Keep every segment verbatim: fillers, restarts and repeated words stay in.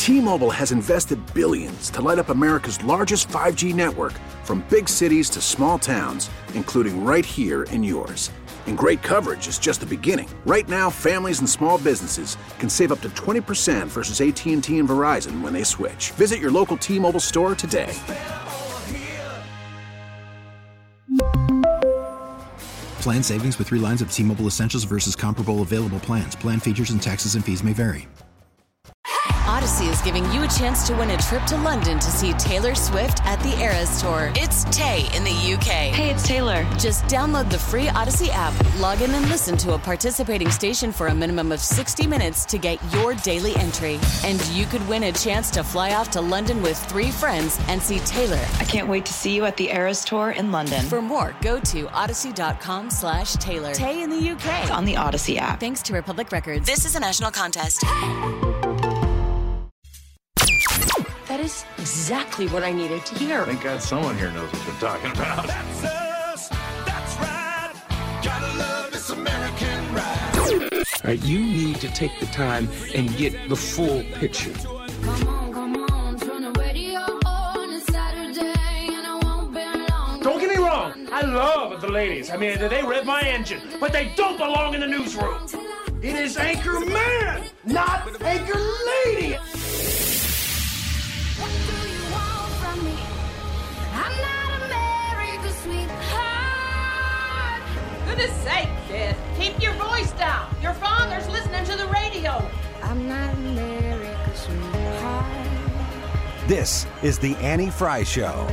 T-Mobile has invested billions to light up America's largest five G network, from big cities to small towns, including right here in yours. And great coverage is just the beginning. Right now, families and small businesses can save up to twenty percent versus A T and T and Verizon when they switch. Visit your local T-Mobile store today. Plan savings with three lines of T-Mobile Essentials versus comparable available plans. Plan features and taxes and fees may vary. Odyssey is giving you a chance to win a trip to London to see Taylor Swift at the Eras Tour. It's Tay in the U K. Hey, it's Taylor. Just download the free Odyssey app, log in and listen to a participating station for a minimum of sixty minutes to get your daily entry. And you could win a chance to fly off to London with three friends and see Taylor. I can't wait to see you at the Eras Tour in London. For more, go to odyssey.com slash Taylor. Tay in the U K. It's on the Odyssey app. Thanks to Republic Records. This is a national contest. That is exactly what I needed to hear. Thank God someone here knows what they're talking about. That's us. That's right. Gotta love this American ride. All right, you need to take the time and get the full picture. Come on, come on, turn the radio on. It's Saturday and I won't be long. Don't get me wrong. I love the ladies. I mean, they rev my engine, but they don't belong in the newsroom. It is Anchor Man, not Anchor Lady. What do you want from me? I'm not America's sweetheart. Goodness sake, kid. Keep your voice down. Your father's listening to the radio. I'm not America's sweetheart. This is the Annie Fry Show.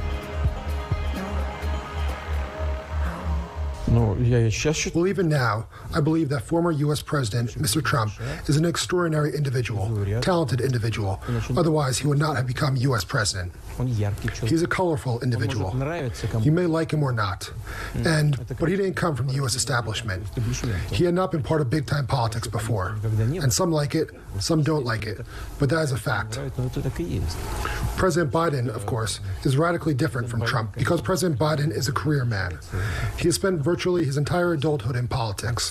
Well, even now, I believe that former U S President, Mister Trump, is an extraordinary individual, talented individual. Otherwise, he would not have become U S President. He's a colorful individual. You may like him or not. And, but he didn't come from the U S establishment. He had not been part of big-time politics before. And some like it, some don't like it. But that is a fact. President Biden, of course, is radically different from Trump because President Biden is a career man. He has spent virtually his entire adulthood in politics.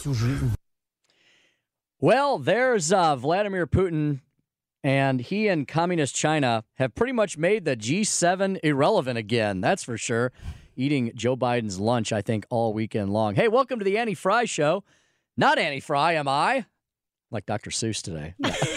Well, there's uh, Vladimir Putin, and he and Communist China have pretty much made the G seven irrelevant again, that's for sure. Eating Joe Biden's lunch, I think, all weekend long. Hey, welcome to the Annie Fry Show. Not Annie Fry, am I? Like Doctor Seuss today.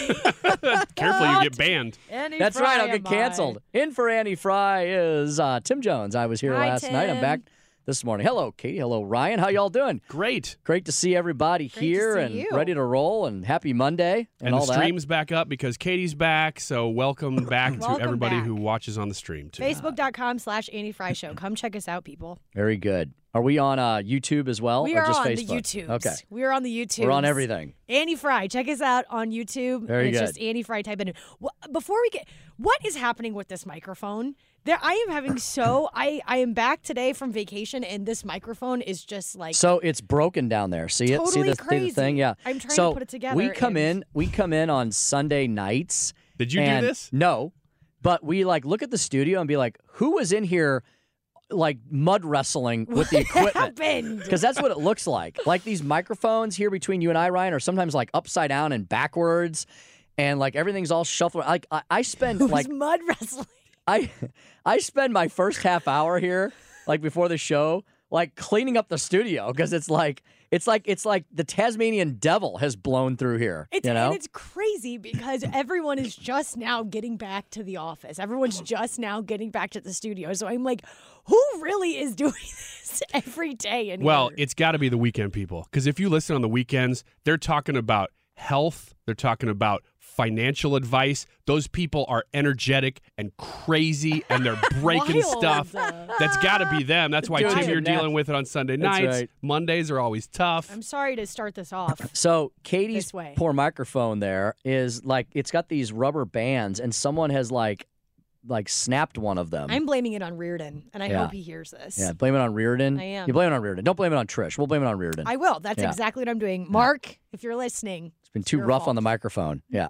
Careful, you get banned. Annie That's Fry, right, I'll get canceled. I? In for Annie Fry is uh, Tim Jones. I was here Hi, last Tim. night. I'm back this morning. Hello, Katie. Hello, Ryan. How y'all doing? Great. Great to see everybody Great here to see and you. ready to roll, and happy Monday and, And all the that. stream's back up because Katie's back, so welcome back Welcome to everybody back. who watches on the stream, too. Facebook.com slash Annie Fry Show. Come check us out, people. Very good. Are we on uh, YouTube as well? We or are just on Facebook? the YouTubes. Okay. We are on the YouTubes. We're on everything. Annie Fry. Check us out on YouTube. Very and it's good. just Annie Fry. Type in. Wh- Before we get, what is happening with this microphone? There, I am having so. I I am back today from vacation, and this microphone is just like So it's broken down there. See it? Totally See the, see crazy. the thing? Yeah. I'm trying to so put it together, We come and- in. We come in on Sunday nights. Did you do and- this? No, but we like look at the studio and be like, who was in here? Like mud wrestling with the equipment. happened? Because that's what it looks like. Like these microphones here between you and I, Ryan, are sometimes like upside down and backwards, and like everything's all shuffled. Like I, I spend It was like mud wrestling. I, I spend my first half hour here, like before the show, like cleaning up the studio because it's like it's like it's like the Tasmanian devil has blown through here. It's, you know, And it's crazy because everyone is just now getting back to the office. Everyone's just now getting back to the studio. So I'm like, who really is doing this every day? In Well, here? it's got to be the weekend people. Because if you listen on the weekends, they're talking about health. They're talking about financial advice. Those people are energetic and crazy, and they're breaking Wild. stuff. That's got to be them. That's why, Doing Tim, it you're now. dealing with it on Sunday That's nights. right. Mondays are always tough. I'm sorry to start this off. So Katie's This way. poor microphone there is like it's got these rubber bands, and someone has like like snapped one of them. I'm blaming it on Reardon, and I Yeah. hope he hears this. yeah, blame it on Reardon. I am. You blame it on Reardon. Don't blame it on Trish. We'll blame it on Reardon. I will. That's Yeah. exactly what I'm doing. Mark, if you're listening, It's been too your rough fault. on the microphone. Yeah.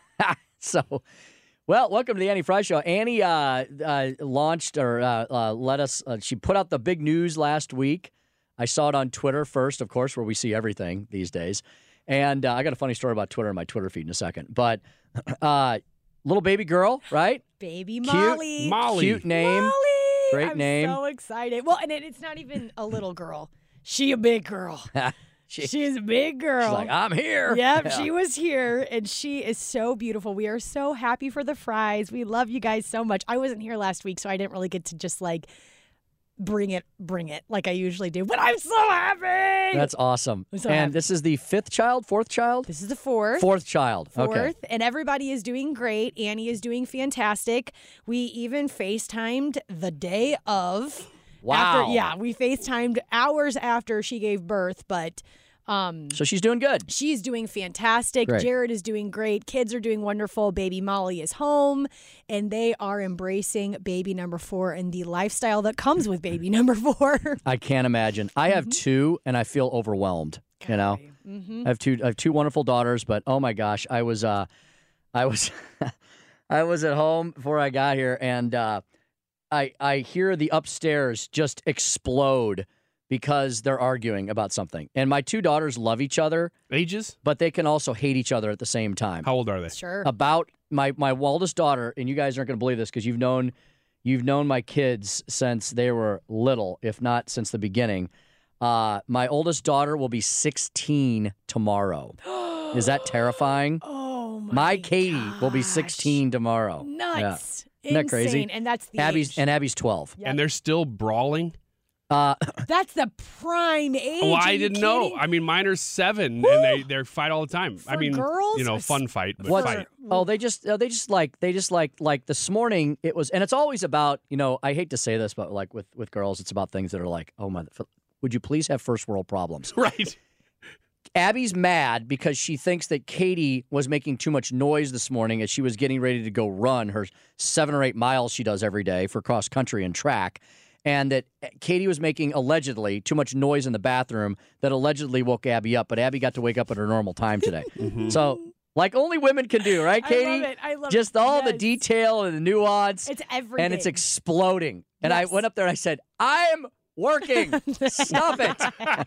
So, well, welcome to the Annie Fry Show. Annie uh, uh, launched or uh, uh, let us, uh, she put out the big news last week. I saw it on Twitter first, of course, where we see everything these days. And uh, I got a funny story about Twitter in my Twitter feed in a second. But uh, little baby girl, right? Baby Cute. Molly. Molly. Cute name. Molly. Great I'm name. so excited. Well, and it, it's not even a little girl. She a big girl. she, She's a big girl. She's like, I'm here. Yep, Yeah. she was here, and she is so beautiful. We are so happy for the Fries. We love you guys so much. I wasn't here last week, so I didn't really get to just like bring it, bring it like I usually do. But I'm so happy. That's awesome. I'm so and happy. this is the fifth child, fourth child? This is the fourth. Fourth child. Fourth, Okay. and everybody is doing great. Annie is doing fantastic. We even FaceTimed the day of. Wow. After, yeah, we FaceTimed hours after she gave birth, but um, So she's doing good. she's doing fantastic. Great. Jared is doing great. Kids are doing wonderful. Baby Molly is home, and they are embracing baby number four and the lifestyle that comes with baby number four. I can't imagine. I have two, and I feel overwhelmed. You know, Mhm. I have two. I have two wonderful daughters, but oh my gosh, I was, uh, I was, I was at home before I got here, and uh, I I hear the upstairs just explode because they're arguing about something. And my two daughters love each other, Ages? but they can also hate each other at the same time. How old are they? Sure. About my my oldest daughter, and you guys aren't going to believe this because you've known you've known my kids since they were little, if not since the beginning. Uh, my oldest daughter will be sixteen tomorrow. Is that terrifying? Oh my! My Katie will be sixteen tomorrow. Nuts! Yeah. Isn't that crazy? Insane. And that's the Abby's age. and Abby's twelve. And they're still brawling? Uh, That's the prime age. Oh, Are I you didn't kidding? know. I mean, mine are seven, and they they fight all the time. I For mean, girls? you know, fun fight, but What? fight. Oh, they just uh, they just like they just like like this morning it was, and it's always about, you know, I hate to say this, but like with with girls, it's about things that are like, oh my, would you please have first world problems? Right. Abby's mad because she thinks that Katie was making too much noise this morning as she was getting ready to go run her seven or eight miles she does every day for cross country and track. And that Katie was making, allegedly, too much noise in the bathroom that allegedly woke Abby up. But Abby got to wake up at her normal time today. Mm-hmm. So, like only women can do, right, Katie? I love it. I love Just it. all the Yes. detail and the nuance. It's everything. And it's exploding. And I Yes. went up there and I said, I'm working. Stop it.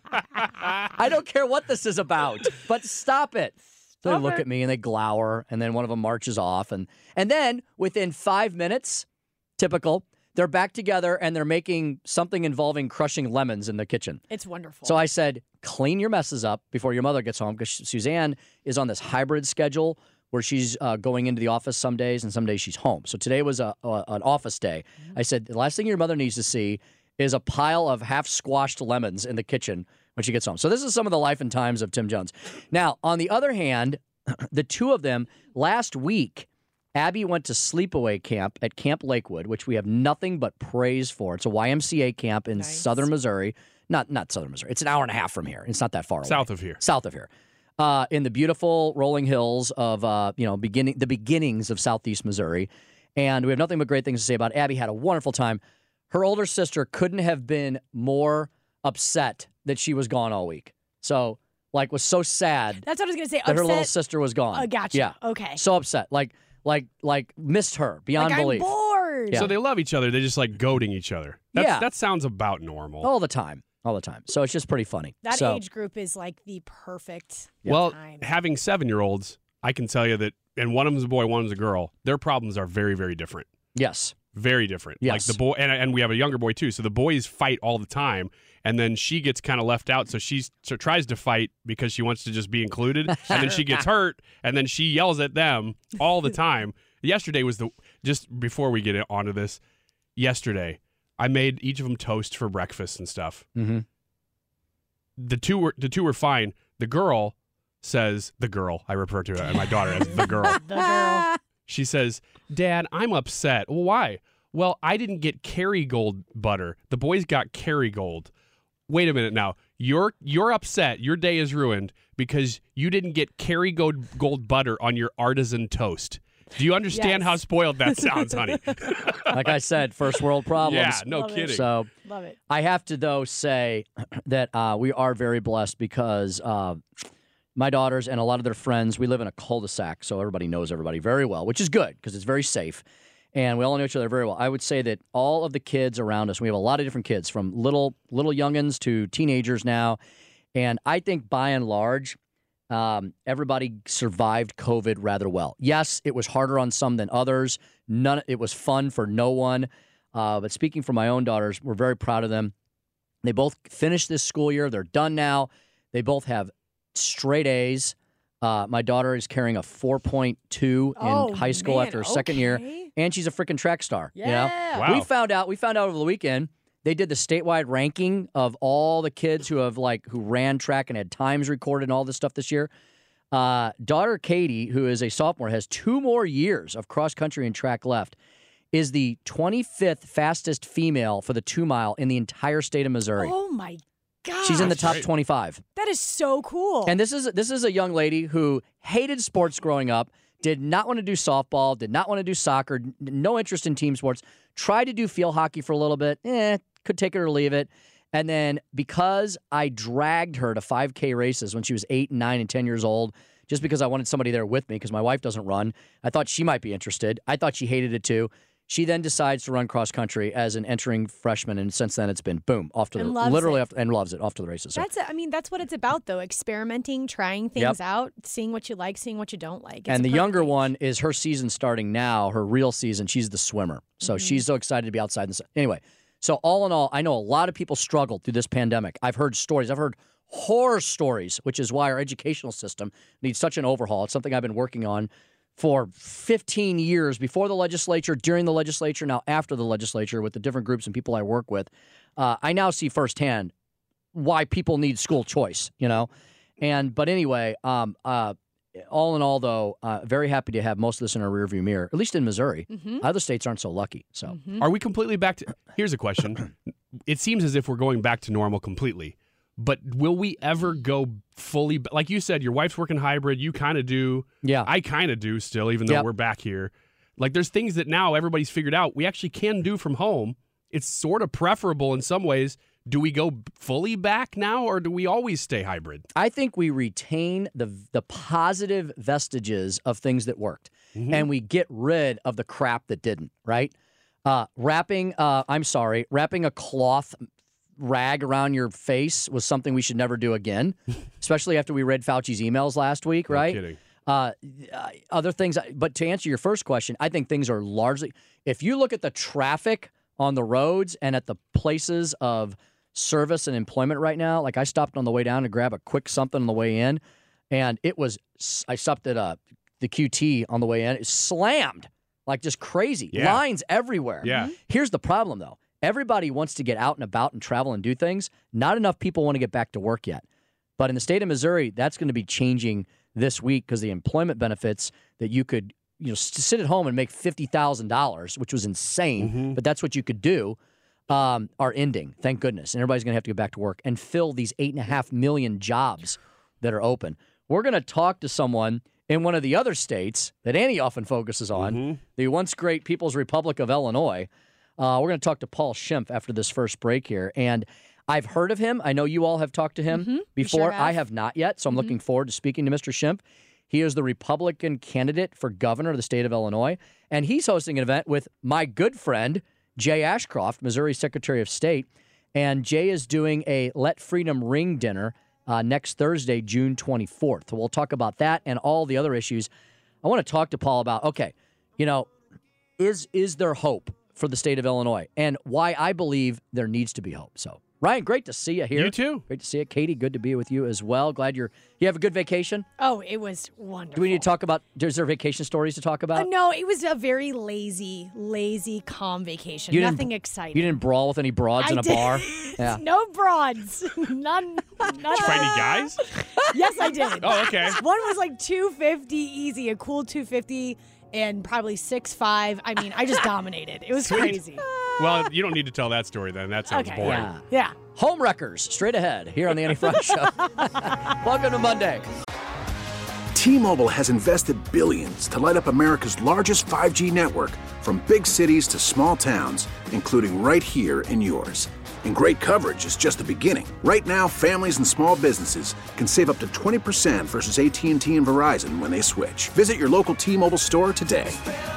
I don't care what this is about, but stop it. So they Stop look it. at me and they glower, and then one of them marches off. And, and then within five minutes, typical, they're back together and they're making something involving crushing lemons in the kitchen. It's wonderful. So I said, clean your messes up before your mother gets home, because Suzanne is on this hybrid schedule where she's uh, going into the office some days and some days she's home. So today was a, a an office day. I said, the last thing your mother needs to see is a pile of half-squashed lemons in the kitchen when she gets home. So this is some of the life and times of Tim Jones. Now, on the other hand, the two of them, last week, Abby went to sleepaway camp at Camp Lakewood, which we have nothing but praise for. It's a Y M C A camp in Nice. southern Missouri. Not not southern Missouri. It's an hour and a half from here. It's not that far away. South of here. South of here. Uh, in the beautiful rolling hills of, uh, you know, beginning the beginnings of southeast Missouri. And we have nothing but great things to say about it. Abby had a wonderful time. Her older sister couldn't have been more upset that she was gone all week. So, like, was so sad That's what I was going to say. that her little Upset. sister was gone. Uh, gotcha. Yeah. Okay. So upset. Like, like, like missed her beyond like, belief. I'm bored. Yeah. So they love each other. They just like goading each other. That's, Yeah. That sounds about normal. All the time. All the time. So it's just pretty funny. That so, age group is like the perfect Well, time. having seven-year-olds, I can tell you that, and one of them's a boy, one of them's a girl, their problems are very, very different. Yes. Very different. Yes. Like the boy, and, and we have a younger boy too. So the boys fight all the time, and then she gets kind of left out. So she so tries to fight because she wants to just be included, and then she gets hurt, and then she yells at them all the time. Yesterday was the just before we get onto this. Yesterday, I made each of them toast for breakfast and stuff. Mm-hmm. The two were the two were fine. The girl says the girl. I refer to her, my daughter as the girl. the girl. She says, Dad, I'm upset. Well, why? Well, I didn't get Kerrygold butter. The boys got Kerrygold. Wait a minute now. You're you're upset. Your day is ruined because you didn't get Kerrygold gold butter on your artisan toast. Do you understand Yes. how spoiled that sounds, honey? Like I said, first world problems. Yeah, no Love it. kidding. So Love it. I have to, though, say that uh, we are very blessed because uh, my daughters and a lot of their friends, we live in a cul-de-sac, so everybody knows everybody very well, which is good because it's very safe. And we all know each other very well. I would say that all of the kids around us, we have a lot of different kids, from little little youngins to teenagers now. And I think by and large, Um, everybody survived COVID rather well. Yes, it was harder on some than others. None. It was fun for no one. Uh, but speaking for my own daughters, we're very proud of them. They both finished this school year. They're done now. They both have straight A's. Uh, my daughter is carrying a four point two in Oh, high school man, after her second year, okay. and she's a freaking track star. You know? Yeah. Wow. We found out. We found out over the weekend. They did the statewide ranking of all the kids who have like who ran track and had times recorded and all this stuff this year. Uh, daughter Katie, who is a sophomore, has two more years of cross country and track left. Is the twenty-fifth fastest female for the two mile in the entire state of Missouri. Oh my gosh. She's in the That's top great. twenty-five. That is so cool. And this is this is a young lady who hated sports growing up, did not want to do softball, did not want to do soccer, n- no interest in team sports, tried to do field hockey for a little bit, eh, could take it or leave it. And then because I dragged her to five K races when she was eight and nine and ten years old, just because I wanted somebody there with me because my wife doesn't run, I thought she might be interested. I thought she hated it too. She then decides to run cross country as an entering freshman, and since then it's been boom off to the And loves literally it. off, and loves it off to the races. So That's it. I mean, that's what it's about, though. Experimenting, trying things Yep. out, seeing what you like, seeing what you don't like. It's and a the perfect younger age. one is her season starting now, her real season. She's the swimmer. So Mm-hmm. she's so excited to be outside. In the sun. Anyway, so all in all, I know a lot of people struggled through this pandemic. I've heard stories. I've heard horror stories, which is why our educational system needs such an overhaul. It's something I've been working on for fifteen years, before the legislature, during the legislature, now after the legislature, with the different groups and people I work with. Uh, I now see firsthand why people need school choice, you know? And, but anyway, um, uh, all in all, though, uh, very happy to have most of this in our rearview mirror, at least in Missouri. Mhm. Other states aren't so lucky. So, Mhm. Are we completely back to? Here's a question. It seems as if we're going back to normal completely, but will we ever go fully? ba- Like you said, your wife's working hybrid. You kind of do. yeah. I kind of do still, even though Yep. we're back here. Like there's things that now everybody's figured out we actually can do from home. It's sort of preferable in some ways. Do we go fully back now, or do we always stay hybrid? I think we retain the the positive vestiges of things that worked, Mhm. and we get rid of the crap that didn't. Right? Uh, wrapping, uh, I'm sorry, wrapping a cloth rag around your face was something we should never do again, especially after we read Fauci's emails last week. No Right? kidding. Uh, uh, other things, but to answer your first question, I think things are largely. If you look at the traffic on the roads and at the places of service and employment right now, like I stopped on the way down to grab a quick something on the way in, and it was. I stopped at uh, the Q T on the way in. It slammed like just crazy. Yeah. Lines everywhere. Yeah. Here's the problem though. Everybody wants to get out and about and travel and do things. Not enough people want to get back to work yet. But in the state of Missouri, that's going to be changing this week because the employment benefits that you could, you know, s- sit at home and make fifty thousand dollars, which was insane, Mhm. but that's what you could do, um, are ending. Thank goodness. And everybody's going to have to go back to work and fill these eight and a half million jobs that are open. We're going to talk to someone in one of the other states that Annie often focuses on, Mhm. the once great People's Republic of Illinois. Uh, we're going to talk to Paul Schimpf after this first break here. And I've heard of him. I know you all have talked to him Mhm, we before. sure have. I have not yet, so I'm looking forward to speaking to Mister Schimpf. He is the Republican candidate for governor of the state of Illinois, and he's hosting an event with my good friend, Jay Ashcroft, Missouri Secretary of State. And Jay is doing a Let Freedom Ring dinner uh, next Thursday, June twenty-fourth. So we'll talk about that and all the other issues. I want to talk to Paul about, okay, you know, is is there hope for the state of Illinois and why I believe there needs to be hope. So, Ryan, great to see you here. You too. Great to see you. Katie, good to be with you as well. Glad you're you have a good vacation. Oh, it was wonderful. Do we need to talk about, is there vacation stories to talk Uh, about? no, it was a very lazy, lazy, calm vacation. You didn't- Nothing exciting. You didn't brawl with any broads I in a did. bar? Yeah. No broads. None. None. Did you find any guys? Yes, I did. Oh, okay. One was like two fifty easy, a cool two fifty, and probably six five. I mean, I just dominated. It was Sweet. crazy. Well, you don't need to tell that story then. That sounds Okay. boring. Yeah. Yeah. Home wreckers, straight ahead here on the Annie Fry Show. Welcome to Monday. T-Mobile has invested billions to light up America's largest five G network, from big cities to small towns, including right here in yours. And great coverage is just the beginning. Right now, families and small businesses can save up to twenty percent versus A T and T and Verizon when they switch. Visit your local T-Mobile store today.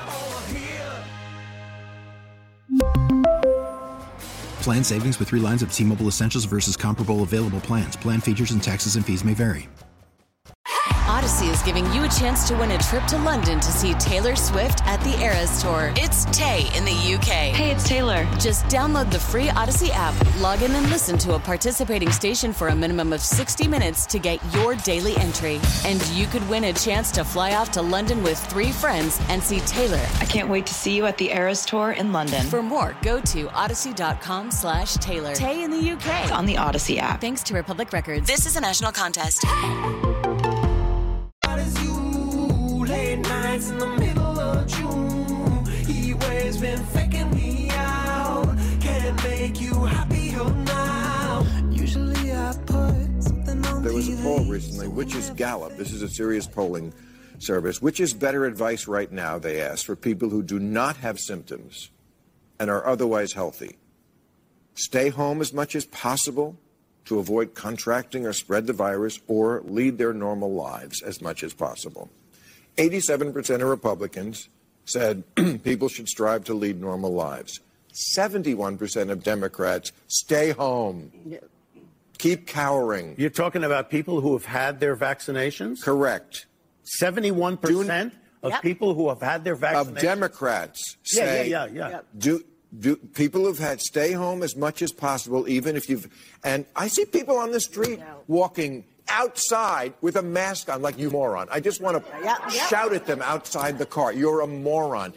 Plan savings with three lines of T-Mobile Essentials versus comparable available plans. Plan features and taxes and fees may vary. Odyssey is giving you a chance to win a trip to London to see Taylor Swift at the Eras Tour. It's Tay in the U K. Hey, it's Taylor. Just download the free Odyssey app, log in and listen to a participating station for a minimum of sixty minutes to get your daily entry. And you could win a chance to fly off to London with three friends and see Taylor. I can't wait to see you at the Eras Tour in London. For more, go to odyssey.com slash Taylor. Tay in the U K. It's on the Odyssey app. Thanks to Republic Records. This is a national contest. Late nights in the middle of June. He waves been faking me out. Can't make you happier now. Usually I put something on. There was a poll recently, which is Gallup. This is a serious polling service. Which is better advice right now, they asked, for people who do not have symptoms and are otherwise healthy? Stay home as much as possible to avoid contracting or spread the virus, or lead their normal lives as much as possible. eighty-seven percent of Republicans said people should strive to lead normal lives. seventy-one percent of Democrats stay home. Keep cowering. You're talking about people who have had their vaccinations? Correct. seventy-one percent of Yep. people who have had their vaccinations? Of Democrats Yeah, say, yeah, yeah, yeah. do do people who've had stay home as much as possible, even if you've, and I see people on the street walking outside with a mask on like you moron. I just want to Yeah, yeah. shout at them outside the car. You're a moron.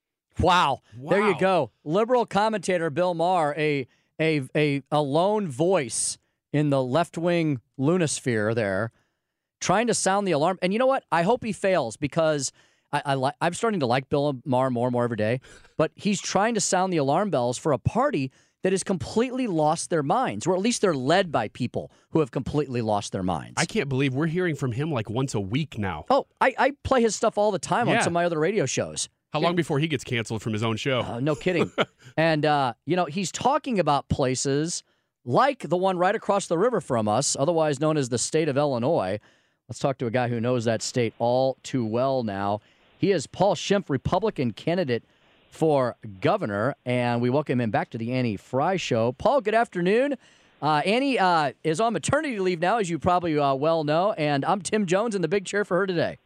Wow. There you go. Liberal commentator Bill Maher, a a a, a lone voice in the left-wing lunosphere there, trying to sound the alarm. And you know what? I hope he fails, because I, I li- I'm starting to like Bill Maher more and more every day. But he's trying to sound the alarm bells for a party that has completely lost their minds, or at least they're led by people who have completely lost their minds. I can't believe we're hearing from him like once a week now. Oh, I, I play his stuff all the time Yeah. on some of my other radio shows. How long before he gets canceled from his own show? Uh, no kidding. And, uh, you know, he's talking about places like the one right across the river from us, otherwise known as the state of Illinois. Let's talk to a guy who knows that state all too well now. He is Paul Schimpf, Republican candidate for governor, and we welcome him back to the Annie Fry Show. Paul, good afternoon. Uh, Annie uh, is on maternity leave now, as you probably uh, well know, and I'm Tim Jones in the big chair for her today.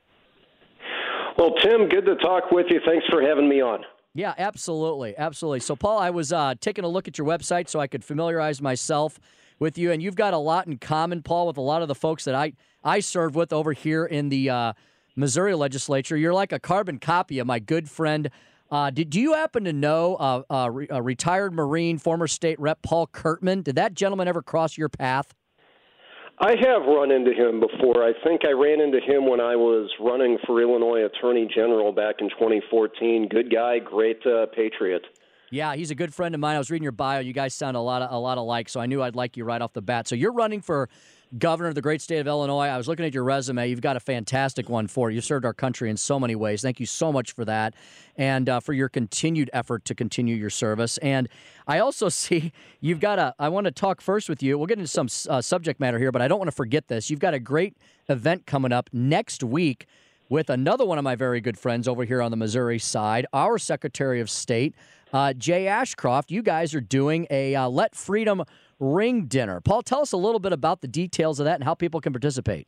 Well, Tim, good to talk with you. Thanks for having me on. Yeah, absolutely. Absolutely. So, Paul, I was uh, taking a look at your website so I could familiarize myself with you, and you've got a lot in common, Paul, with a lot of the folks that I, I serve with over here in the uh, Missouri legislature. You're like a carbon copy of my good friend. Uh, did do you happen to know uh, uh, re- a retired Marine, former state rep Paul Kurtman? Did that gentleman ever cross your path? I have run into him before. I think I ran into him when I was running for Illinois Attorney General back in twenty fourteen. Good guy, great uh, patriot. Yeah, he's a good friend of mine. I was reading your bio. You guys sound a lot of, a lot alike, so I knew I'd like you right off the bat. So you're running for governor of the great state of Illinois. I was looking at your resume. You've got a fantastic one for it. You've served our country in so many ways. Thank you so much for that, and uh, for your continued effort to continue your service. And I also see you've got a – I want to talk first with you. We'll get into some uh, subject matter here, but I don't want to forget this. You've got a great event coming up next week with another one of my very good friends over here on the Missouri side, our Secretary of State, uh, Jay Ashcroft. You guys are doing a uh, Let Freedom Ring dinner. Paul, tell us a little bit about the details of that and how people can participate.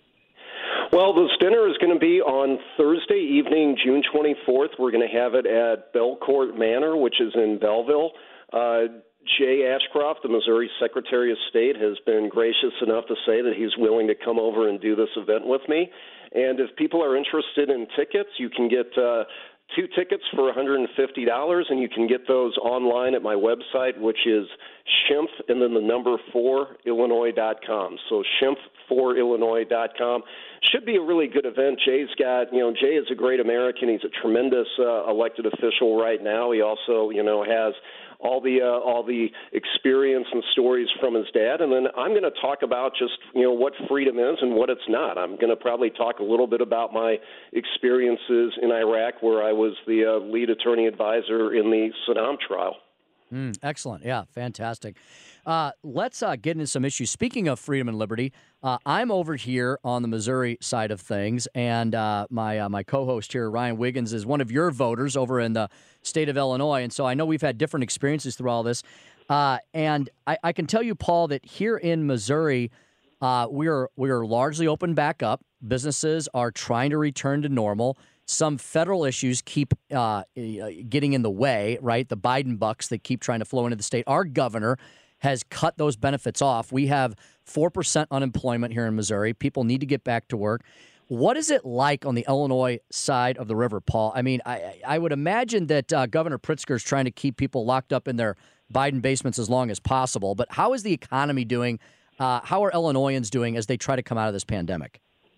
Well, this dinner is going to be on Thursday evening, June twenty-fourth. We're going to have it at Belcourt Manor, which is in Belleville. Uh, Jay Ashcroft, the Missouri Secretary of State, has been gracious enough to say that he's willing to come over and do this event with me. And if people are interested in tickets, you can get uh, two tickets for one hundred fifty dollars, and you can get those online at my website, which is Schimpf and then the number four Illinois dot com. So Schimpf four Illinois dot com. Should be a really good event. Jay's got, you know, Jay is a great American. He's a tremendous uh, elected official right now. He also, you know, has all the uh, all the experience and stories from his dad. And then I'm going to talk about just, you know, what freedom is and what it's not. I'm going to probably talk a little bit about my experiences in Iraq, where I was the uh, lead attorney advisor in the Saddam trial. Mm, excellent. Yeah, fantastic. Uh, let's uh, get into some issues. Speaking of freedom and liberty, uh, I'm over here on the Missouri side of things, and uh, my uh, my co-host here, Ryan Wiggins, is one of your voters over in the state of Illinois, and so I know we've had different experiences through all this. Uh, and I, I can tell you, Paul, that here in Missouri, uh, we are we are largely open back up. businesses are trying to return to normal. Some federal issues keep uh, getting in the way, right? The Biden bucks that keep trying to flow into the state. Our governor has cut those benefits off. We have four percent unemployment here in Missouri. People need to get back to work. What is it like on the Illinois side of the river, Paul? I mean, I, I would imagine that uh, Governor Pritzker is trying to keep people locked up in their Biden basements as long as possible. But how is the economy doing? Uh, how are Illinoisans doing as they try to come out of this pandemic?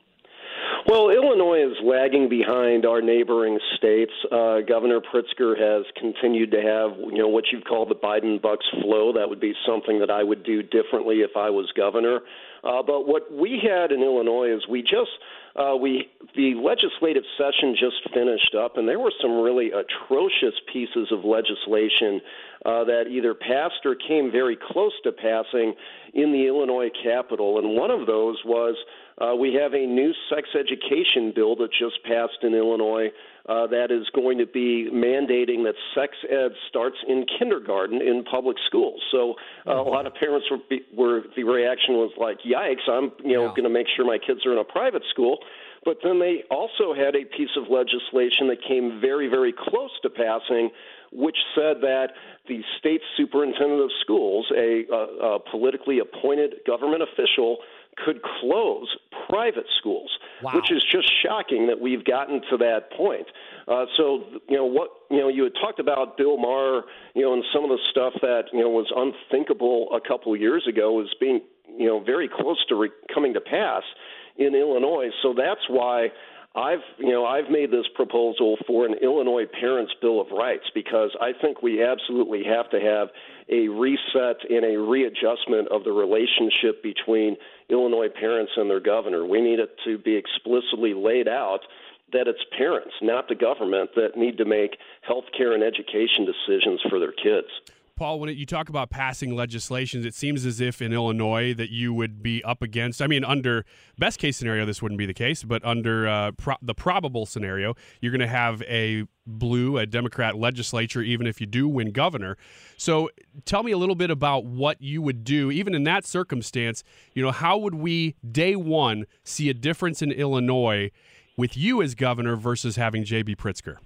Well, Illinois is lagging behind our neighboring states. Uh, Governor Pritzker has continued to have, you know, what you've called the Biden bucks flow. That would be something that I would do differently if I was governor. Uh, but what we had in Illinois is we just uh, we the legislative session just finished up, and there were some really atrocious pieces of legislation uh, that either passed or came very close to passing in the Illinois Capitol. And one of those was uh, we have a new sex education bill that just passed in Illinois uh, that is going to be mandating that sex ed starts in kindergarten in public schools. So uh, a lot of parents were, were the reaction was like, yikes, I'm you know yeah. going to make sure my kids are in a private school. But then they also had a piece of legislation that came very, very close to passing, which said that the state superintendent of schools, a, a, a politically appointed government official, could close private schools, wow. which is just shocking that we've gotten to that point. Uh, so, you know, what, you know, you had talked about Bill Maher, you know, and some of the stuff that, you know, was unthinkable a couple of years ago was being, you know, very close to re- coming to pass in Illinois. So that's why I've, you know, I've made this proposal for an Illinois Parents' Bill of Rights, because I think we absolutely have to have a reset and a readjustment of the relationship between Illinois parents and their governor. We need it to be explicitly laid out that it's parents, not the government, that need to make health care and education decisions for their kids. Paul, when it, you talk about passing legislations, it seems as if in Illinois that you would be up against, I mean, under best case scenario, this wouldn't be the case, but under uh, pro- the probable scenario, you're going to have a blue, a Democrat legislature, even if you do win governor. So tell me a little bit about what you would do, even in that circumstance. You know, how would we, day one, see a difference in Illinois with you as governor versus having J B. Pritzker?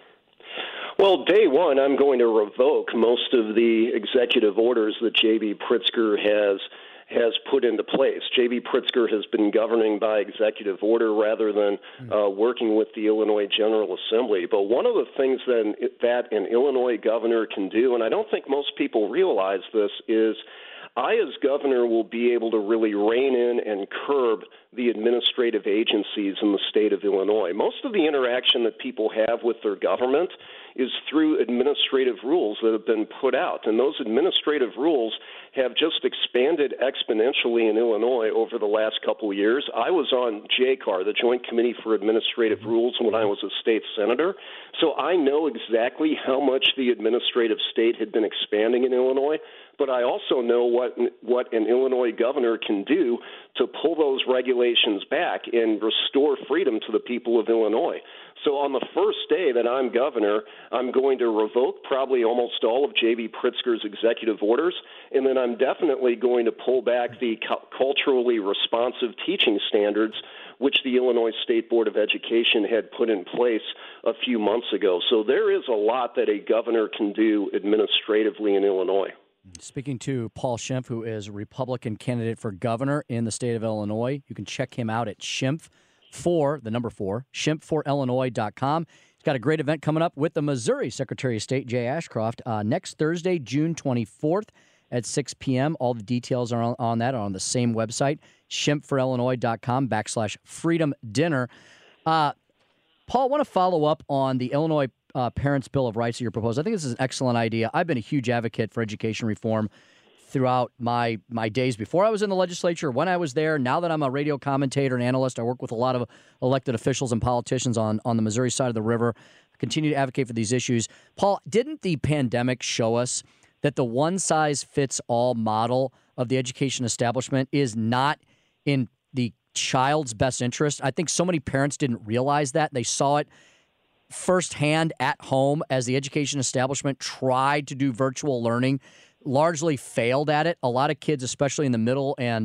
Well, day one, I'm going to revoke most of the executive orders that J B. Pritzker has has put into place. J B. Pritzker has been governing by executive order rather than uh, working with the Illinois General Assembly. But one of the things that, that an Illinois governor can do, and I don't think most people realize this, is I, as governor, will be able to really rein in and curb the administrative agencies in the state of Illinois. Most of the interaction that people have with their government is through administrative rules that have been put out. And those administrative rules have just expanded exponentially in Illinois over the last couple of years. I was on J C A R, the Joint Committee for Administrative Rules, when I was a state senator. So I know exactly how much the administrative state had been expanding in Illinois. But I also know what what an Illinois governor can do to pull those regulations back and restore freedom to the people of Illinois. So on the first day that I'm governor, I'm going to revoke probably almost all of J B. Pritzker's executive orders, and then I'm definitely going to pull back the cu- culturally responsive teaching standards which the Illinois State Board of Education had put in place a few months ago. So there is a lot that a governor can do administratively in Illinois. Speaking to Paul Schimpf, who is a Republican candidate for governor in the state of Illinois. You can check him out at Schimpf for, the number four, schimpf for illinois dot com. He's got a great event coming up with the Missouri Secretary of State, Jay Ashcroft, uh, next Thursday, June twenty-fourth at six p.m. All the details are on, on that on the same website, schimpf for illinois dot com backslash freedom dinner. Uh, Paul, I want to follow up on the Illinois Uh, Parents' Bill of Rights that you're proposing. I think this is an excellent idea. I've been a huge advocate for education reform throughout my my days before I was in the legislature, when I was there. Now that I'm a radio commentator and analyst, I work with a lot of elected officials and politicians on, on the Missouri side of the river. I continue to advocate for these issues. Paul, didn't the pandemic show us that the one-size-fits-all model of the education establishment is not in the child's best interest? I think so many parents didn't realize that. They saw it firsthand at home as the education establishment tried to do virtual learning, largely failed at it. A lot of kids, especially in the middle and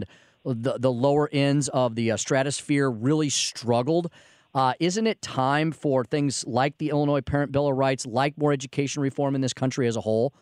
the, the lower ends of the uh, stratosphere really struggled. Uh, isn't it time for things like the Illinois Parent Bill of Rights, like more education reform in this country as a whole?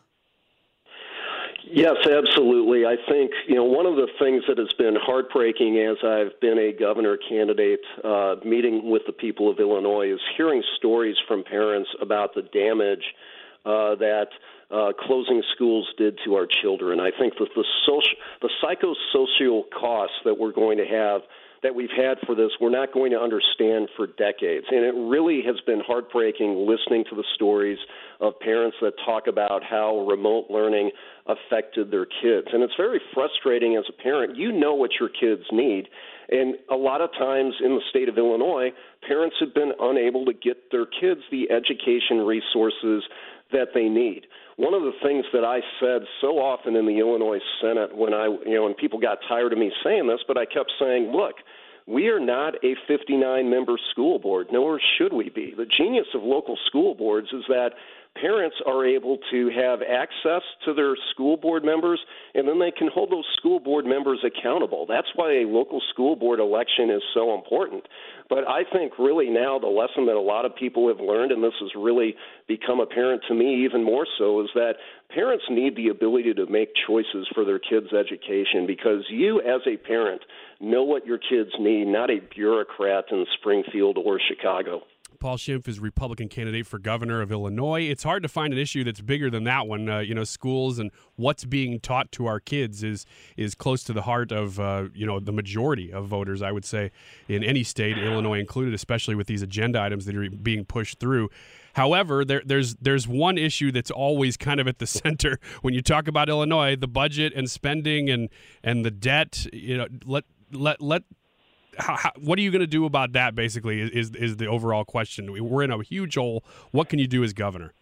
Yes, absolutely. I think, you know, one of the things that has been heartbreaking as I've been a governor candidate, uh, meeting with the people of Illinois, is hearing stories from parents about the damage uh, that uh, closing schools did to our children. I think that the social, the psychosocial costs that we're going to have, that we've had for this, we're not going to understand for decades. And it really has been heartbreaking listening to the stories of parents that talk about how remote learning affected their kids. And it's very frustrating as a parent. You know what your kids need. And a lot of times in the state of Illinois, parents have been unable to get their kids the education resources that they need. One of the things that I said so often in the Illinois Senate when I, you know, and people got tired of me saying this, but I kept saying, look, we are not a fifty-nine member school board, nor should we be. The genius of local school boards is that parents are able to have access to their school board members, and then they can hold those school board members accountable. That's why a local school board election is so important. But I think really now the lesson that a lot of people have learned, and this has really become apparent to me even more so, is that parents need the ability to make choices for their kids' education, because you as a parent know what your kids need, not a bureaucrat in Springfield or Chicago. Paul Schimpf is Republican candidate for governor of Illinois. It's hard to find an issue that's bigger than that one. Uh, you know, schools and what's being taught to our kids is is close to the heart of, uh, you know, the majority of voters, I would say, in any state, Illinois included, especially with these agenda items that are being pushed through. However, there, there's there's one issue that's always kind of at the center when you talk about Illinois: the budget and spending and and the debt. You know, let let let. How, how, what are you going to do about that, basically, is is the overall question. We're in a huge hole. What can you do as governor?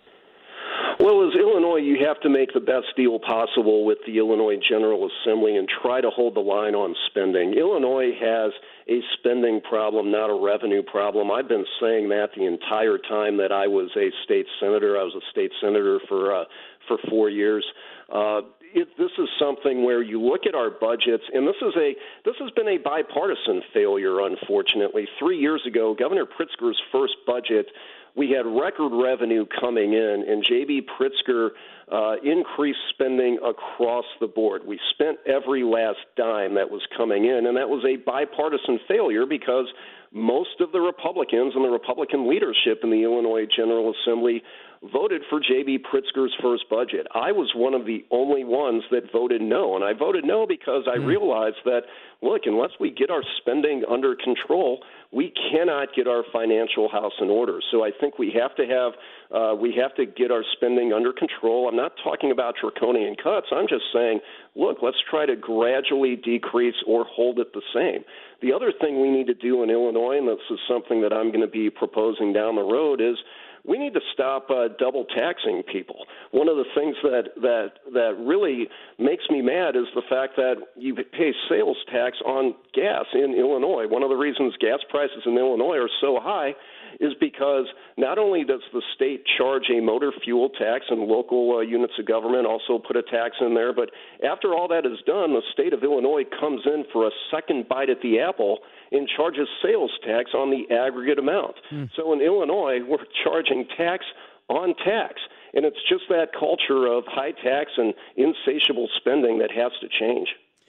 Well, as Illinois, you have to make the best deal possible with the Illinois General Assembly and try to hold the line on spending. Illinois has a spending problem, not a revenue problem. I've been saying that the entire time that I was a state senator. I was a state senator for uh, for four years. Uh, It, this is something where you look at our budgets, and this is a this has been a bipartisan failure, unfortunately. Three years ago, Governor Pritzker's first budget, we had record revenue coming in, and J B. Pritzker uh, increased spending across the board. We spent every last dime that was coming in, and that was a bipartisan failure because most of the Republicans and the Republican leadership in the Illinois General Assembly voted for J B. Pritzker's first budget. I was one of the only ones that voted no, and I voted no because I mm. realized that, look, unless we get our spending under control, we cannot get our financial house in order. So I think we have to have uh, we have to get our spending under control. I'm not talking about draconian cuts. I'm just saying, look, let's try to gradually decrease or hold it the same. The other thing we need to do in Illinois, and this is something that I'm going to be proposing down the road, is we need to stop uh, double taxing people. One of the things that, that that really makes me mad is the fact that you pay sales tax on gas in Illinois. One of the reasons gas prices in Illinois are so high is because not only does the state charge a motor fuel tax and local uh, units of government also put a tax in there, but after all that is done, the state of Illinois comes in for a second bite at the apple and charges sales tax on the aggregate amount. Mm. So in Illinois, we're charging tax on tax. And it's just that culture of high tax and insatiable spending that has to change.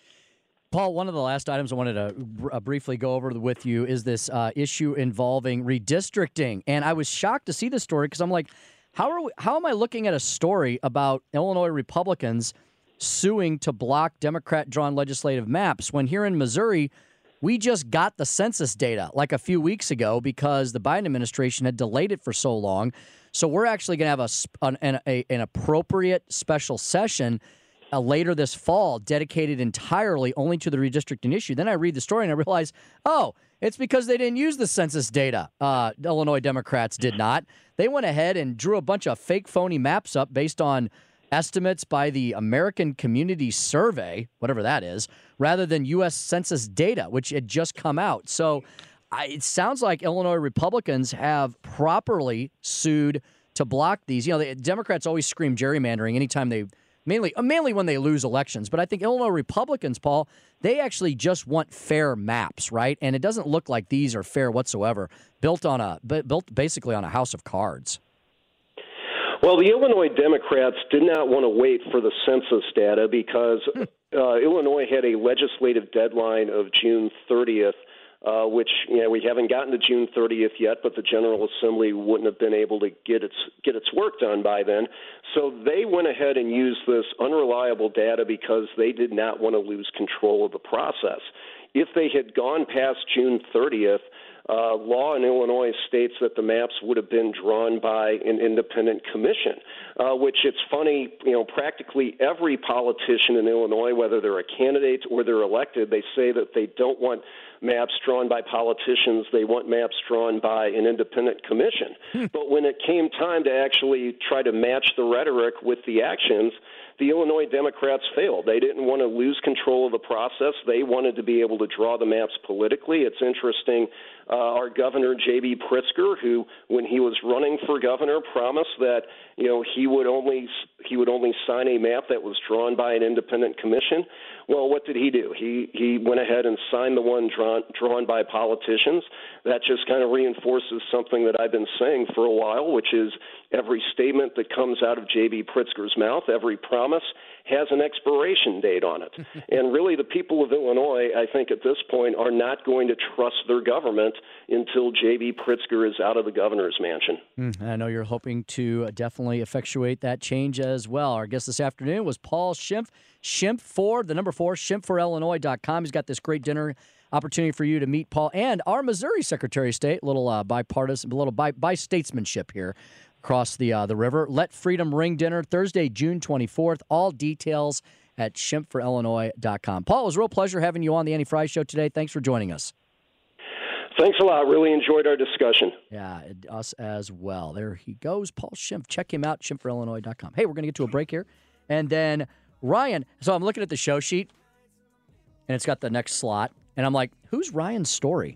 Paul, one of the last items I wanted to uh, briefly go over with you is this uh, issue involving redistricting. And I was shocked to see this story because I'm like, how are we, how am I looking at a story about Illinois Republicans suing to block Democrat-drawn legislative maps when here in Missouri, we just got the census data like a few weeks ago because the Biden administration had delayed it for so long. So we're actually going to have a, an, a, an appropriate special session uh, later this fall dedicated entirely only to the redistricting issue. Then I read the story and I realize, oh, it's because they didn't use the census data. Uh, Illinois Democrats did not. They went ahead and drew a bunch of fake phony maps up based on estimates by the American Community Survey, whatever that is, rather than U S Census data, which had just come out. So I, it sounds like Illinois Republicans have properly sued to block these. You know, the Democrats always scream gerrymandering anytime they Mainly, mainly when they lose elections. But I think Illinois Republicans, Paul, they actually just want fair maps, right? And it doesn't look like these are fair whatsoever. Built on a built basically on a house of cards. Well, the Illinois Democrats did not want to wait for the census data because uh, Illinois had a legislative deadline of June thirtieth. Uh, which, you know, we haven't gotten to June thirtieth yet, but the General Assembly wouldn't have been able to get its get its work done by then. So they went ahead and used this unreliable data because they did not want to lose control of the process. If they had gone past June thirtieth, uh, law in Illinois states that the maps would have been drawn by an independent commission, uh, which it's funny, you know, practically every politician in Illinois, whether they're a candidate or they're elected, they say that they don't want maps drawn by politicians. They want maps drawn by an independent commission. But when it came time to actually try to match the rhetoric with the actions, the Illinois Democrats failed. They didn't want to lose control of the process. They wanted to be able to draw the maps politically. It's interesting, uh, our governor, J B Pritzker, who, when he was running for governor, promised that, you know, he would only he would only sign a map that was drawn by an independent commission. Well, what did he do? He he went ahead and signed the one drawn drawn by politicians. That just kind of reinforces something that I've been saying for a while, which is every statement that comes out of J B Pritzker's mouth, every promise, has an expiration date on it. And really, the people of Illinois, I think at this point, are not going to trust their government until J B Pritzker is out of the governor's mansion. Mm, I know you're hoping to definitely effectuate that change as well. Our guest this afternoon was Paul Schimpf. Schimpf for the number four, schimpf for illinois dot com. He's got this great dinner opportunity for you to meet Paul and our Missouri Secretary of State. A little uh, bipartisan, a little by, by statesmanship here across the uh, the river. Let Freedom Ring dinner Thursday, June twenty-fourth. All details at schimpf for illinois dot com. Paul, it was a real pleasure having you on the Annie Frey Show today. Thanks for joining us. Thanks a lot. Really enjoyed our discussion. Yeah, us as well. There he goes, Paul Schimpf. Check him out, schimpf for illinois dot com. Hey, we're going to get to a break here. And then Ryan. So I'm looking at the show sheet, and it's got the next slot. And I'm like, who's Ryan's Story?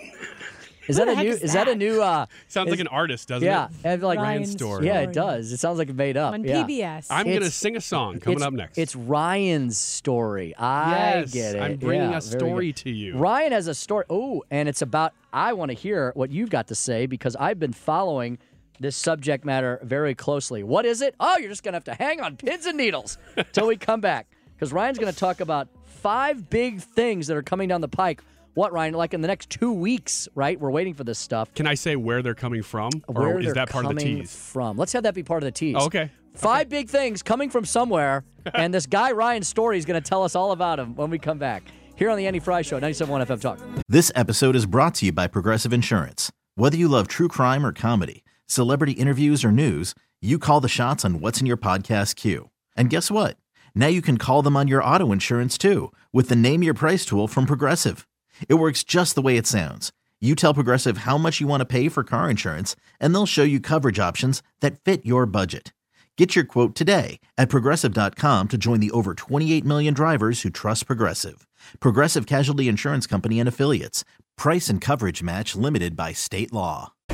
Is that a new? Is, is that? that a new? Uh, Sounds is, like an artist, doesn't yeah, it? Yeah, like Ryan's Story. Yeah, it does. It sounds like it made up on yeah. P B S. I'm going to sing a song coming up next. It's Ryan's Story. I yes, get it. I'm bringing yeah, a story to you. Ryan has a story. Oh, and it's about. I want to hear what you've got to say because I've been following this subject matter very closely. What is it? Oh, you're just going to have to hang on pins and needles till we come back because Ryan's going to talk about five big things that are coming down the pike. What, Ryan? Like in the next two weeks, right? We're waiting for this stuff. Can I say where they're coming from? Where or is that part of the tease? From. Let's have that be part of the tease. Oh, okay. Five okay. big things coming from somewhere, and this guy Ryan's Story is going to tell us all about them when we come back. Here on the Andy Fry Show, ninety-seven point one F M Talk. This episode is brought to you by Progressive Insurance. Whether you love true crime or comedy, celebrity interviews or news, you call the shots on what's in your podcast queue. And guess what? Now you can call them on your auto insurance too with the Name Your Price tool from Progressive. It works just the way it sounds. You tell Progressive how much you want to pay for car insurance, and they'll show you coverage options that fit your budget. Get your quote today at Progressive dot com to join the over twenty-eight million drivers who trust Progressive. Progressive Casualty Insurance Company and Affiliates. Price and coverage match limited by state law. I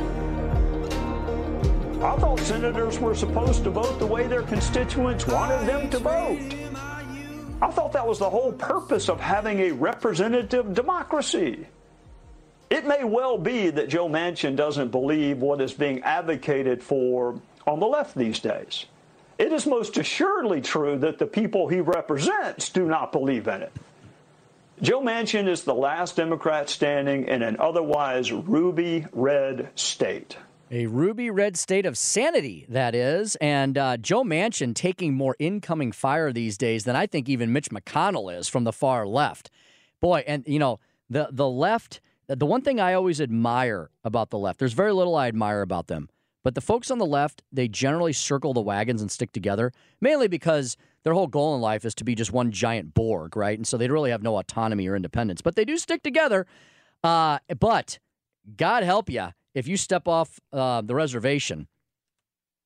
thought senators were supposed to vote the way their constituents wanted them to vote. I thought that was the whole purpose of having a representative democracy. It may well be that Joe Manchin doesn't believe what is being advocated for on the left these days. It is most assuredly true that the people he represents do not believe in it. Joe Manchin is the last Democrat standing in an otherwise ruby red state. A ruby red state of sanity, that is. And uh, Joe Manchin taking more incoming fire these days than I think even Mitch McConnell is from the far left. Boy, and, you know, the, the left, the one thing I always admire about the left, there's very little I admire about them. But the folks on the left, they generally circle the wagons and stick together, mainly because their whole goal in life is to be just one giant Borg, right? And so they really have no autonomy or independence. But they do stick together. Uh, but God help you if you step off uh, the reservation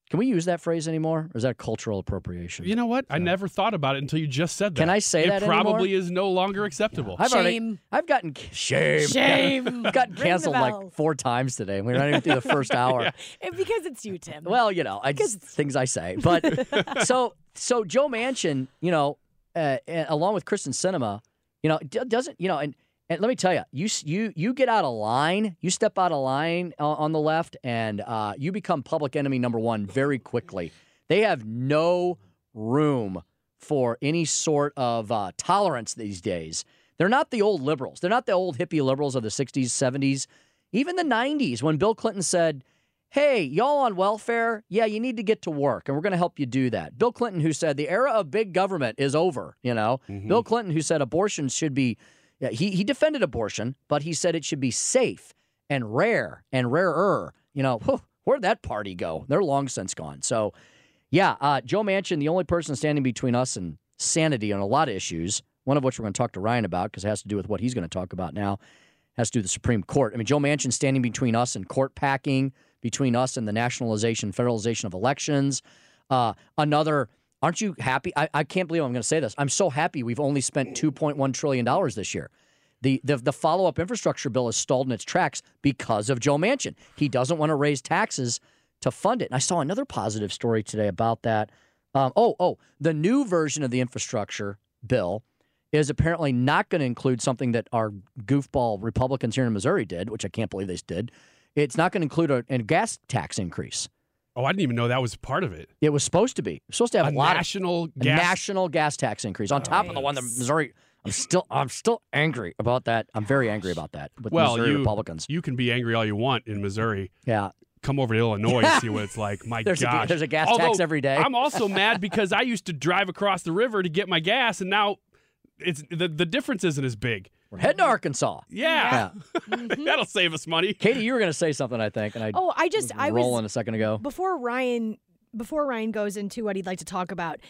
Can we use that phrase anymore? Or is that cultural appropriation? You know what? I never thought about it until you just said that. Can I say it that It probably anymore? is no longer acceptable. I've already- Shame. I've gotten shame. Shame. I've gotten Ring the canceled bell. like four times today. We're not even through the first hour. Yeah. And because it's you, Tim. Well, you know, I just things I say. But so so Joe Manchin, you know, uh, uh, along with Kristen Sinema, you know, d- doesn't you know, and and let me tell you, you s- you you get out of line, you step out of line uh, on the left, and uh, you become public enemy number one very quickly. They have no room for any sort of uh, tolerance these days. They're not the old liberals. They're not the old hippie liberals of the sixties, seventies, even the nineties when Bill Clinton said, hey, y'all on welfare, yeah, you need to get to work, and we're going to help you do that. Bill Clinton, who said the era of big government is over, you know. Mm-hmm. Bill Clinton, who said abortion should be, yeah, he, he defended abortion, but he said it should be safe and rare and rarer. You know, whew, where'd that party go? They're long since gone. So, yeah, uh, Joe Manchin, the only person standing between us and sanity on a lot of issues, one of which we're going to talk to Ryan about because it has to do with what he's going to talk about now, has to do with the Supreme Court. I mean, Joe Manchin standing between us and court packing, between us and the nationalization, federalization of elections. Uh, another, aren't you happy? I, I can't believe I'm going to say this. I'm so happy we've only spent two point one trillion dollars this year. The, the, the follow-up infrastructure bill is stalled in its tracks because of Joe Manchin. He doesn't want to raise taxes to fund it. And I saw another positive story today about that. Um, oh, oh, the new version of the infrastructure bill is apparently not going to include something that our goofball Republicans here in Missouri did, which I can't believe they did. It's not going to include a, a gas tax increase. Oh, I didn't even know that was part of it. It was supposed to be. It was supposed to have A a, lot national of, gas- a national gas tax increase on top of the one that Missouri. I'm still I'm still angry about that. I'm very angry about that with Well, Missouri you, Republicans. you can be angry all you want in Missouri. Yeah. Come over to Illinois and see what it's like. My There's a- gosh. there's a gas Although, tax every day. I'm also mad because I used to drive across the river to get my gas, and now it's the, the difference isn't as big. We're heading to Arkansas. Yeah. That'll save us money. Katie, you were going to say something, I think, and I Oh, I just was I was rolling a second ago. before Ryan before Ryan goes into what he'd like to talk about.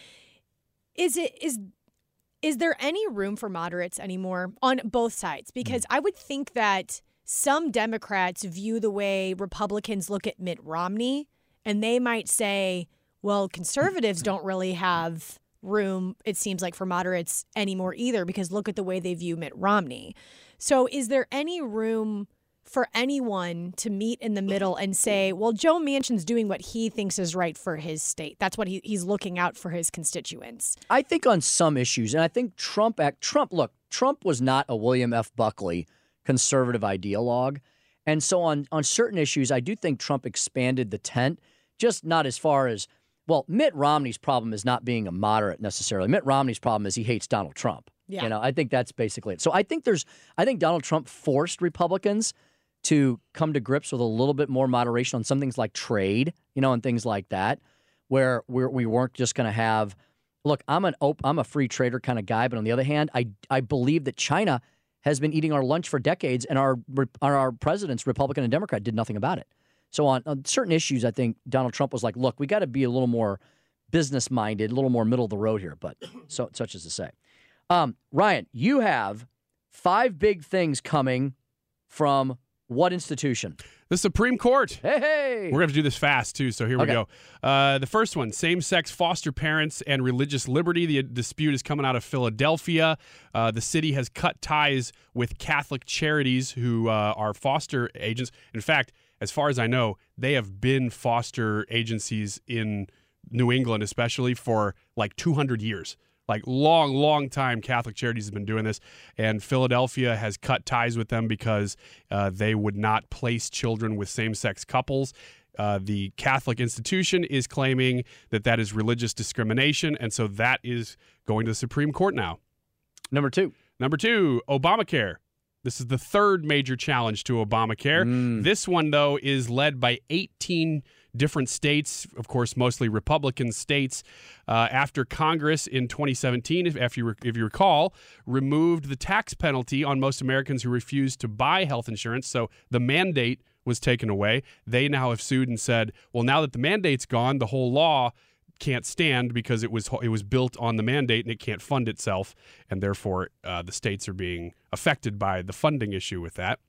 Is it is is there any room for moderates anymore on both sides? Because I would think that some Democrats view the way Republicans look at Mitt Romney, and they might say, well, conservatives don't really have room, it seems like, for moderates anymore either, because look at the way they view Mitt Romney. So is there any room for anyone to meet in the middle and say, well, Joe Manchin's doing what he thinks is right for his state. That's what he, he's looking out for his constituents. I think on some issues, and I think Trump, act, Trump, look, Trump was not a William F. Buckley conservative ideologue. And so on, on certain issues, I do think Trump expanded the tent, just not as far as, well, Mitt Romney's problem is not being a moderate necessarily. Mitt Romney's problem is he hates Donald Trump. Yeah. You know, I think that's basically it. So I think there's, I think Donald Trump forced Republicans to come to grips with a little bit more moderation on some things like trade, you know, and things like that, where we're, we weren't just going to have, look, I'm an op- I'm a free trader kind of guy, but on the other hand, I I believe that China has been eating our lunch for decades, and our our presidents, Republican and Democrat, did nothing about it. So on, on certain issues, I think Donald Trump was like, look, we got to be a little more business minded, a little more middle of the road here, but so such as to say. Um, Ryan, you have five big things coming from what institution? The Supreme Court. Hey, hey. We're going to have to do this fast, too, so here we Okay. go. Uh, the first one, same-sex foster parents and religious liberty. The dispute is coming out of Philadelphia. Uh, the city has cut ties with Catholic charities who uh, are foster agents. In fact, as far as I know, they have been foster agencies in New England, especially, for like two hundred years. Like long, long time Catholic Charities has been doing this, and Philadelphia has cut ties with them because uh, they would not place children with same-sex couples. Uh, the Catholic institution is claiming that that is religious discrimination, and so that is going to the Supreme Court now. Number two. Number two, Obamacare. This is the third major challenge to Obamacare. Mm. This one, though, is led by eighteen different states, of course, mostly Republican states, uh, after Congress in twenty seventeen, if, if, you, if you recall, removed the tax penalty on most Americans who refused to buy health insurance. So the mandate was taken away. They now have sued and said, well, now that the mandate's gone, the whole law can't stand because it was it was built on the mandate and it can't fund itself, and therefore uh, the states are being affected by the funding issue with that.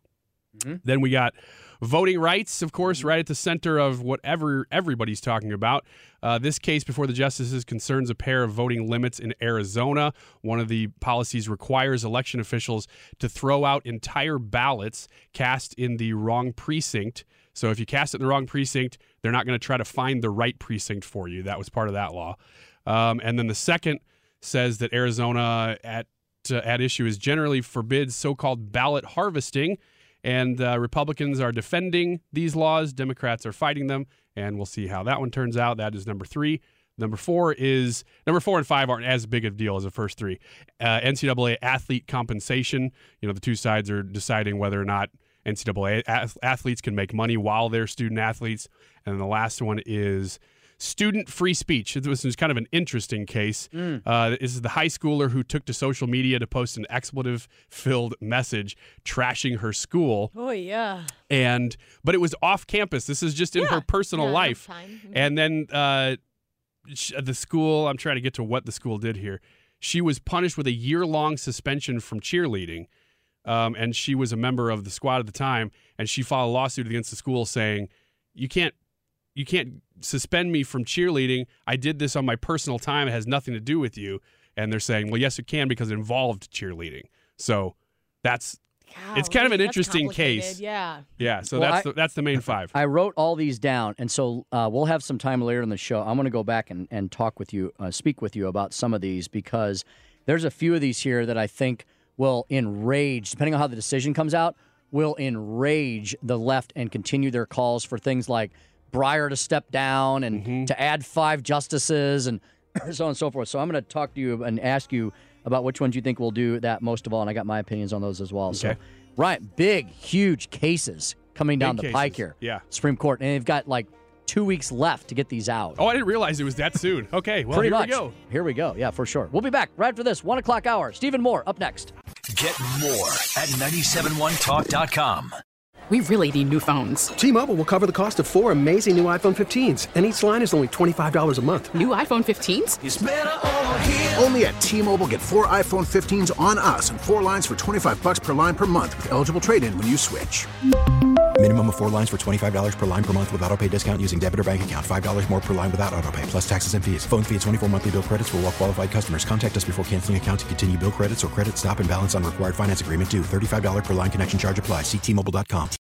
Mm-hmm. Then we got voting rights, of course, right at the center of whatever everybody's talking about. Uh, this case before the justices concerns a pair of voting limits in Arizona. One of the policies requires election officials to throw out entire ballots cast in the wrong precinct. So if you cast it in the wrong precinct, they're not going to try to find the right precinct for you. That was part of that law. Um, and then the second says that Arizona at uh, at issue is generally forbids so-called ballot harvesting. And uh, Republicans are defending these laws. Democrats are fighting them. And we'll see how that one turns out. That is number three. Number four is number four and five aren't as big of a deal as the first three. Uh, N C double A athlete compensation. You know, the two sides are deciding whether or not N C double A athletes can make money while they're student athletes. And then the last one is student free speech. This was kind of an interesting case. Mm. Uh, this is the high schooler who took to social media to post an expletive-filled message trashing her school. Oh, yeah. And but it was off campus. This is just in yeah. her personal yeah, life. Mm-hmm. And then uh, the school, I'm trying to get to what the school did here. She was punished with a year-long suspension from cheerleading. Um, and she was a member of the squad at the time. And she filed a lawsuit against the school saying, you can't You can't suspend me from cheerleading. I did this on my personal time. It has nothing to do with you. And they're saying, well, yes, it can because it involved cheerleading. So that's Golly, it's kind of an that's interesting case. Yeah. Yeah. So Well, that's I- the, that's the main five. I wrote all these down, and so uh, we'll have some time later in the show. I'm going to go back and, and talk with you, uh, speak with you about some of these because there's a few of these here that I think will enrage, depending on how the decision comes out, will enrage the left and continue their calls for things like Breyer to step down and Mm-hmm. to add five justices and so on and so forth. So I'm going to talk to you and ask you about which ones you think will do that most of all, and I got my opinions on those as well. So, Okay. right, big, huge cases coming down Big the cases. pike here. Yeah. Supreme Court, and they've got like two weeks left to get these out. Oh, I didn't realize it was that soon. Okay, well, Pretty here much. we go. Here we go. Yeah, for sure. We'll be back right after this one o'clock hour. Stephen Moore up next. Get more at nine seven one talk dot com. We really need new phones. T-Mobile will cover the cost of four amazing new iPhone fifteens, and each line is only twenty-five dollars a month. New iPhone fifteens? It's better over here. Only at T-Mobile, get four iPhone fifteens on us and four lines for twenty-five bucks per line per month with eligible trade-in when you switch. Minimum of four lines for twenty-five dollars per line per month with autopay discount using debit or bank account. five dollars more per line without autopay, plus taxes and fees. Phone fee at twenty-four monthly bill credits for well-qualified customers. Contact us before canceling account to continue bill credits or credit stop and balance on required finance agreement due. thirty-five dollars per line connection charge applies. See T Mobile dot com.